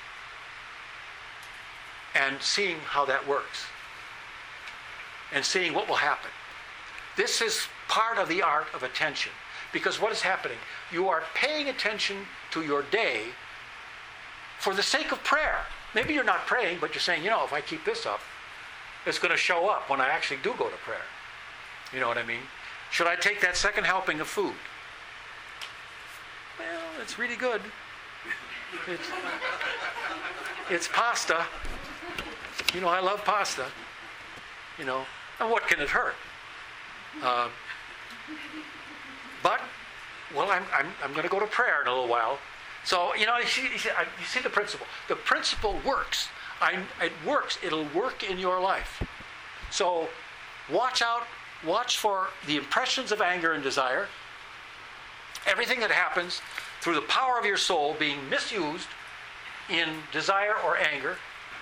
and seeing how that works, and seeing what will happen. This is part of the art of attention, because what is happening? You are paying attention to your day for the sake of prayer. Maybe you're not praying, but you're saying, you know, if I keep this up, it's going to show up when I actually do go to prayer. You know what I mean? Should I take that second helping of food? Well, it's really good. It's, it's pasta. You know, I love pasta. You know, and what can it hurt? Uh, but, well, I'm, I'm, I'm going to go to prayer in a little while. So, you know, you see, you see, you see the principle. The principle works I, it works. It'll work in your life. So watch out. Watch for the impressions of anger and desire. Everything that happens through the power of your soul being misused in desire or anger.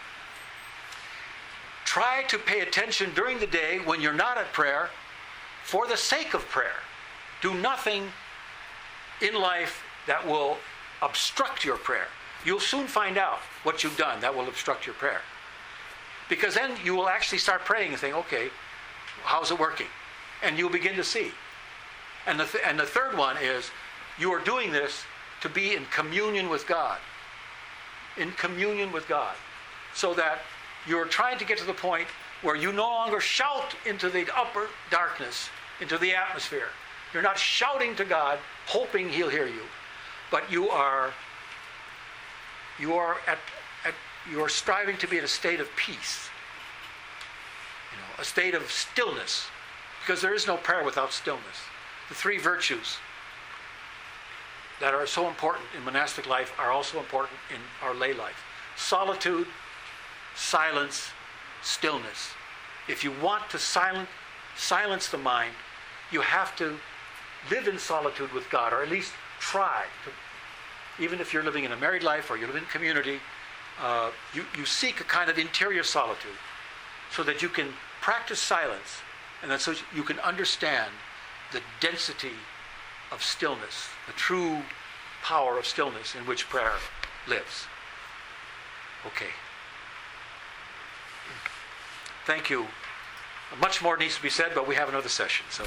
Try to pay attention during the day when you're not at prayer for the sake of prayer. Do nothing in life that will obstruct your prayer. You'll soon find out what you've done that will obstruct your prayer. Because then you will actually start praying and think, okay, how's it working? And you'll begin to see. And the, th- and the third one is, you are doing this to be in communion with God. In communion with God. So that you're trying to get to the point where you no longer shout into the upper darkness, into the atmosphere. You're not shouting to God, hoping He'll hear you. But you are, you are at, at you are striving to be in a state of peace. You know, a state of stillness. Because there is no prayer without stillness. The three virtues that are so important in monastic life are also important in our lay life. Solitude, silence, stillness. If you want to silent, silence the mind, you have to live in solitude with God, or at least try to. Even if you're living in a married life or you live in community, uh, you, you seek a kind of interior solitude so that you can practice silence, and that so you can understand the density of stillness, the true power of stillness in which prayer lives. Okay. Thank you. Much more needs to be said, but we have another session, so.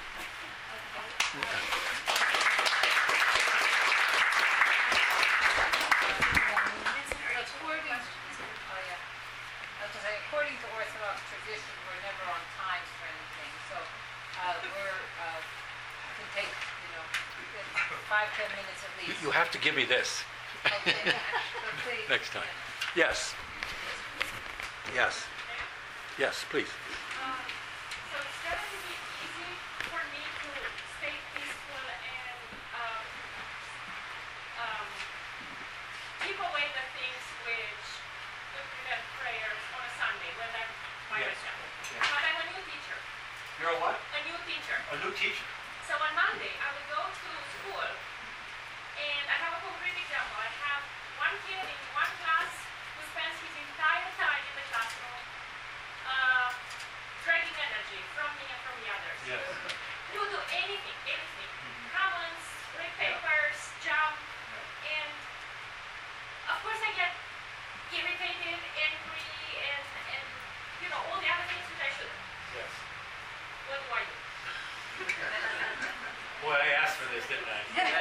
According to Orthodox tradition, we're never on times for anything. So uh, we're uh, can take, you know, five, ten minutes at least. You have to give me this. Okay. So please, Next time. yeah. Yes. Yes. Yes, please. Um, so it's going to be easy for me to stay peaceful and um, um, keep away the things which would prevent prayers on a Sunday when I'm by Yes. myself. Yes. But I'm a new teacher. You're a what? A new teacher. A new teacher. So on Monday, I will go to school, and I have a concrete example. I have one kid in one class who spends his entire time in the classroom uh, dragging energy from me and from the others. Yes. He will do anything, anything. Comments, read papers, jump, and of course I get irritated, angry, and, and you know, all the other things which I shouldn't. Yes. What do I do? Boy, I asked for this, didn't I?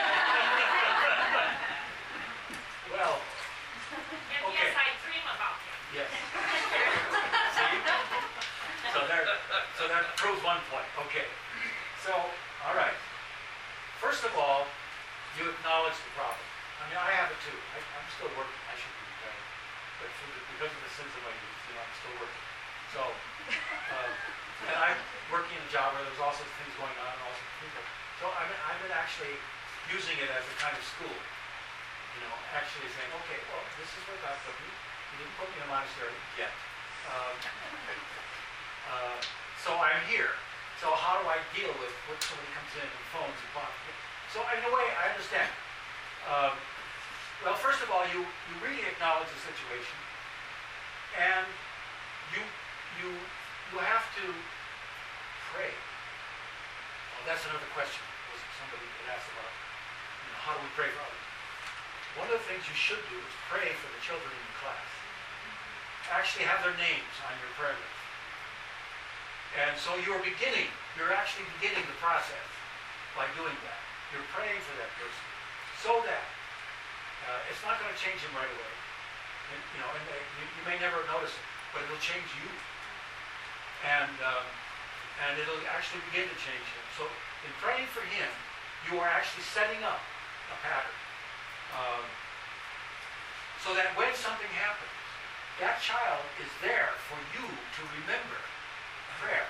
Well, And Okay. yes, I dream about him. yes. See? So there, so that proves one point. Okay. So, all right. First of all, you acknowledge the problem. I mean, I have it too. I, I'm still working. I should be retired. But for the, because of the sins of my youth, you know, I'm still working. So, uh, and I'm working in a job where there's all sorts of things going on and all sorts of people. So I've been, I've been actually using it as a kind of school. You know, actually saying, okay, well, this is what God put me. He didn't put me in a monastery yet. Um, uh, so I'm here. So how do I deal with when somebody comes in and phones and phones? So in a way, I understand. Um, well, first of all, you, you really acknowledge the situation, and you you you have to pray. Well, that's another question. Was somebody that asked about, you know, how do we pray for others? One of the things you should do is pray for the children in your class. Actually have their names on your prayer list. And so you're beginning, you're actually beginning the process by doing that. You're praying for that person so that uh, it's not going to change him right away. And, you know, and they, you, you may never notice it, but it'll change you. And um, and it'll actually begin to change him. So in praying for him, you are actually setting up a pattern. Um, so that when something happens, that child is there for you to remember prayer.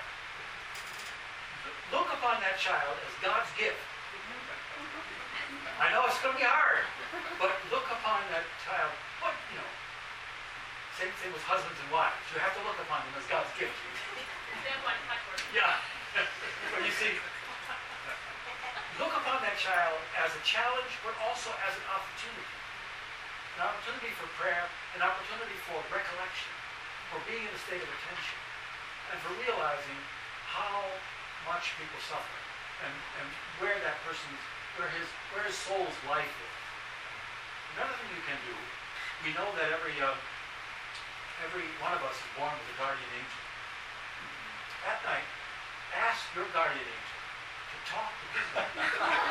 Look upon that child as God's gift. I know it's going to be hard, but look upon that child. What, you know, same thing with husbands and wives. You have to look upon them as God's gift. Then what? What? Yeah. But you see, look upon that child as a challenge, but also as an opportunity. An opportunity for prayer, an opportunity for recollection, for being in a state of attention, and for realizing how much people suffer, and, and where that person's, where his, where his soul's life is. Another thing you can do, we know that every, uh, every one of us is born with a guardian angel. At night, ask your guardian angel to talk to his guardian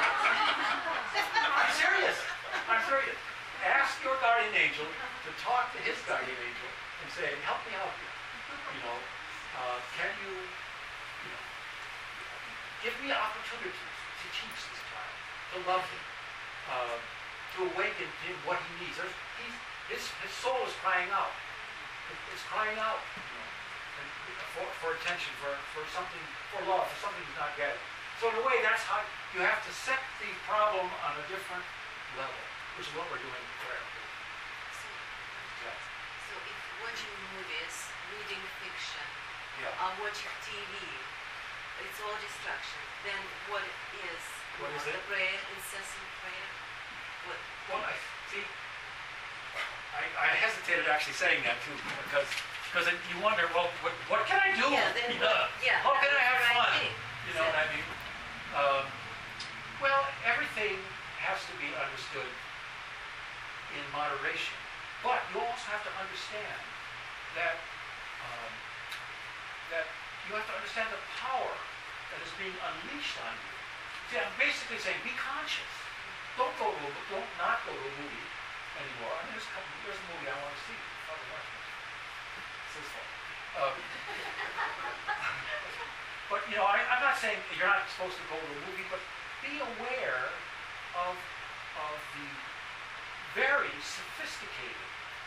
angel. I'm serious. I'm serious. Ask your guardian angel to talk to his guardian angel and say, help me out here. You know, uh, can you, you know, give me opportunities to teach this child, to love him, uh, to awaken him what he needs. There's, he's, his, his soul is crying out. It's crying out, you know, for, for attention, for, for something, for love, for something he's not getting. So in a way, that's how you have to set the problem on a different level, which is what we're doing in prayer. So, Yeah. so if watching movies, reading fiction, Yeah. uh, watching T V, it's all distraction. Then what is What is the it? prayer, incessant prayer? What? Well, I see. I, I hesitated actually saying that too, because because you wonder, well, what, what can I do? Yeah, then You know, what- yeah, how can that I have was the right fun? thing. You know what I mean? Um, well, everything has to be understood in moderation, but you also have to understand that um, that you have to understand the power that is being unleashed on you. See, I'm basically saying, be conscious. Don't go to a, don't not go to a movie anymore. I mean, there's a, couple, there's a movie I want to see. Father Watchman. It's his fault. Um, but you know, I, I'm not saying you're not supposed to go to a movie, but be aware of of the very sophisticated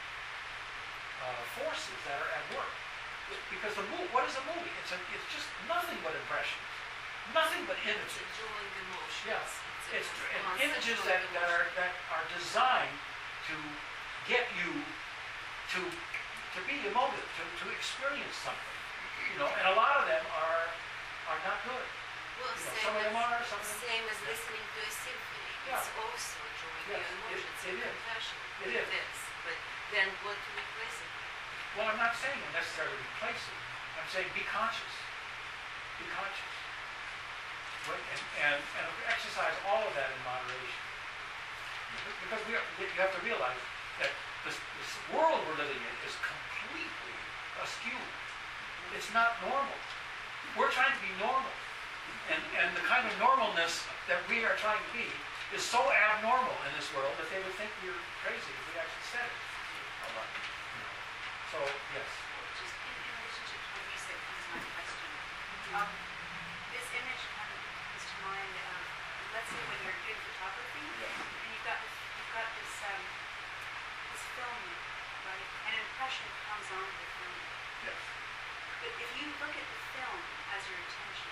uh, forces that are at work. Because the movie, what is a movie? It's a, it's just nothing but impressions, nothing but It's images. a drawing emotions. Yeah. a It's tr- and constant images drawing that, that are that are designed to get you to to be emotive, to, to experience something. You know, and a lot of them are are not good. Well, You know, same some of as, them are, some of them- same as listening to a symphony. Yeah. It's also drawing Yes, your it- emotions it and is. compassion. It is. This. But then what to replace it with? Well, I'm not saying necessarily replace it. I'm saying be conscious. Be conscious. Right? And, and, and exercise all of that in moderation. Because we are, you have to realize that this, this world we're living in is completely askew. It's not normal. We're trying to be normal. And, and the kind of normalness that we are trying to be is so abnormal in this world that they would think we were crazy if we actually said it. All right. So, yes. Just in in relationship to what you said comes my question. Um, this image kind of comes to mind of, let's say when you're doing photography, and you've got this, you've got this, um, this film, right? And an impression comes on the film. Yes. But if you look at the film as your attention,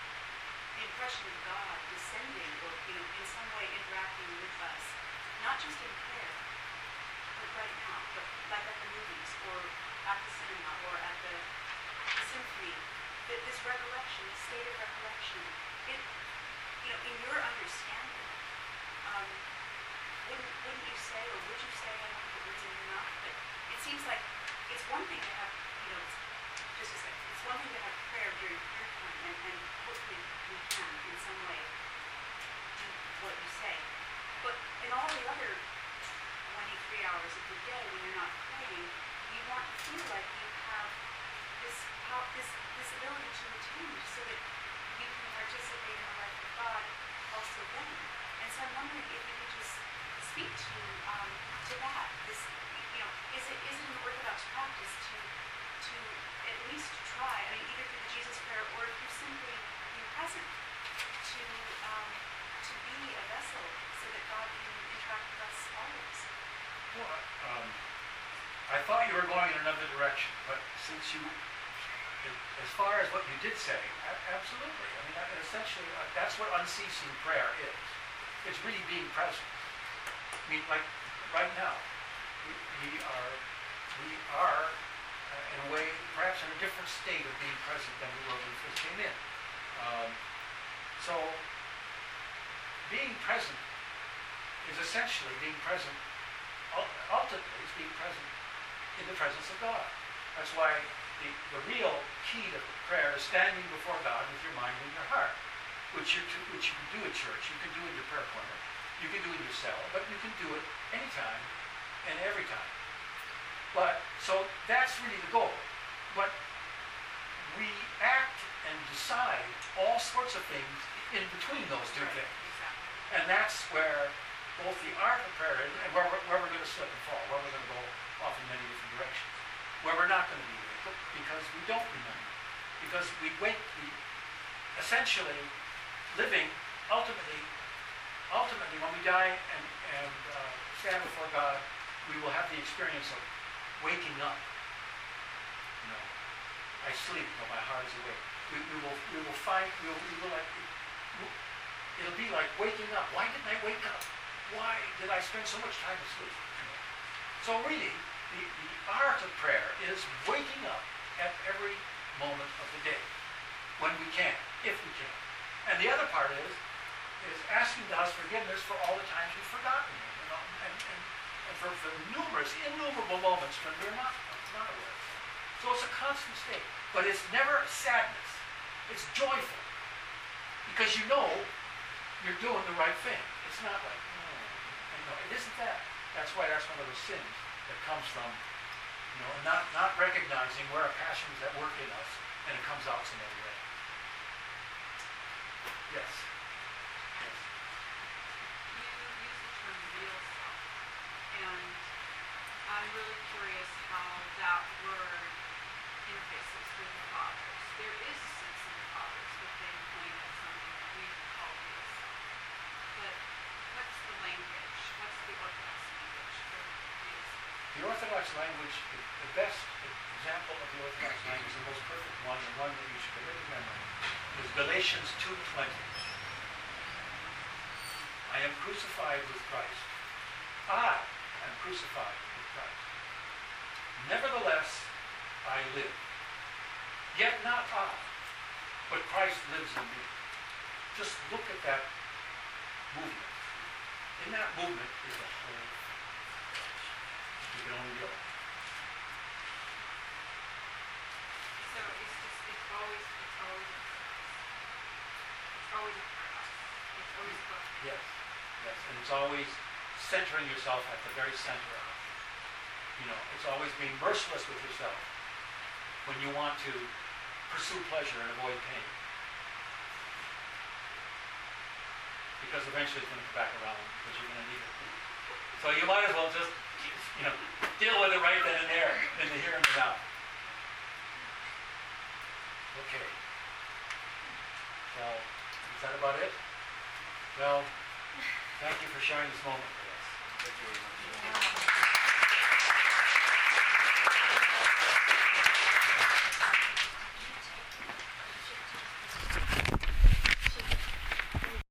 the impression of God descending or, you know, in some way interacting with us, not just in prayer, but right now, but like at the movies or at the cinema or at the, the symphony, that this recollection, this state of recollection, it, you know, in your understanding, um, wouldn't, wouldn't you say, or would you say, I don't put words in your mouth, but it seems like it's one thing to have, you know, just a second, it's one thing to have prayer during prayer time, and, and hopefully we can, in some way, do what you say. But in all the other twenty-three hours of the day when you're not praying, you want to feel like you have this how, this this ability to attend so that you can participate in the life of God also then. And so I'm wondering if you could just speak to um, to that. This, you know, is it is it an Orthodox practice to to at least try? I mean, either through the Jesus prayer or if you're simply being present to um, to be a vessel so that God can interact with us always. Well, um, I thought you were going in another direction, but since you, as far as what you did say, a- absolutely. I mean, that- essentially, uh, that's what unceasing prayer is. It's really being present. I mean, like right now, we, we are we are, uh, in a way, perhaps in a different state of being present than we were when we first came in. Um, so, being present is essentially being present, ul- ultimately, is being present in the presence of God. That's why the, the real key to prayer is standing before God with your mind and your heart, which you, which you can do at church, you can do in your prayer corner, you can do in your cell, but you can do it anytime and every time. But, so that's really the goal. But we act and decide all sorts of things in between those two Right, things. exactly. And that's where both the art of prayer and where we're, where we're going to slip and fall, where we're going to go off in many different directions, where we're not going to be able because we don't remember. Because we wait, we essentially living, ultimately, ultimately when we die and, and uh, stand before God, we will have the experience of waking up. You know, I sleep, but my heart is awake. We, we will we will find, we will, we will like, it'll be like waking up. Why didn't I wake up? Why did I spend so much time asleep? So really, the, the art of prayer is waking up at every moment of the day, when we can, if we can. And the other part is, is asking God's forgiveness for all the times we've forgotten Him, you know, and, and, and for, for numerous, innumerable moments when we're not, not aware. So it's a constant state, but it's never sadness. It's joyful, because you know you're doing the right thing. It's not like, oh, you know, it isn't that. That's why that's one of those sins that comes from, you know, not, not recognizing where our passion is at work in us, and it comes out some other way. Yes. Yes. You use the term real self, and I'm really curious how that word interfaces with the fathers. There is a sense in the fathers that they point at something that we call real self. But what's the language? What's the Orthodox language for real self? The Orthodox language, the, the best example of the Orthodox language, the most perfect one, the one that you should commit to memory, is Galatians two twenty. I am crucified with Christ. I am crucified with Christ. Nevertheless, I live. Yet not I, but Christ lives in me. Just look at that movement. In that movement is the whole thing. You can only go. So it's just, it's always, it's always a paradox. It's always a paradox. It's always both. Yes, yes, and it's always centering yourself at the very center of it. You know, it's always being merciless with yourself when you want to pursue pleasure and avoid pain. Because eventually it's going to come back around because you're going to need it. So you might as well just, you know, deal with it right then and there, in the here and the now. Okay. So, is that about it? Well, thank you for sharing this moment with us. Thank you very much. Yeah.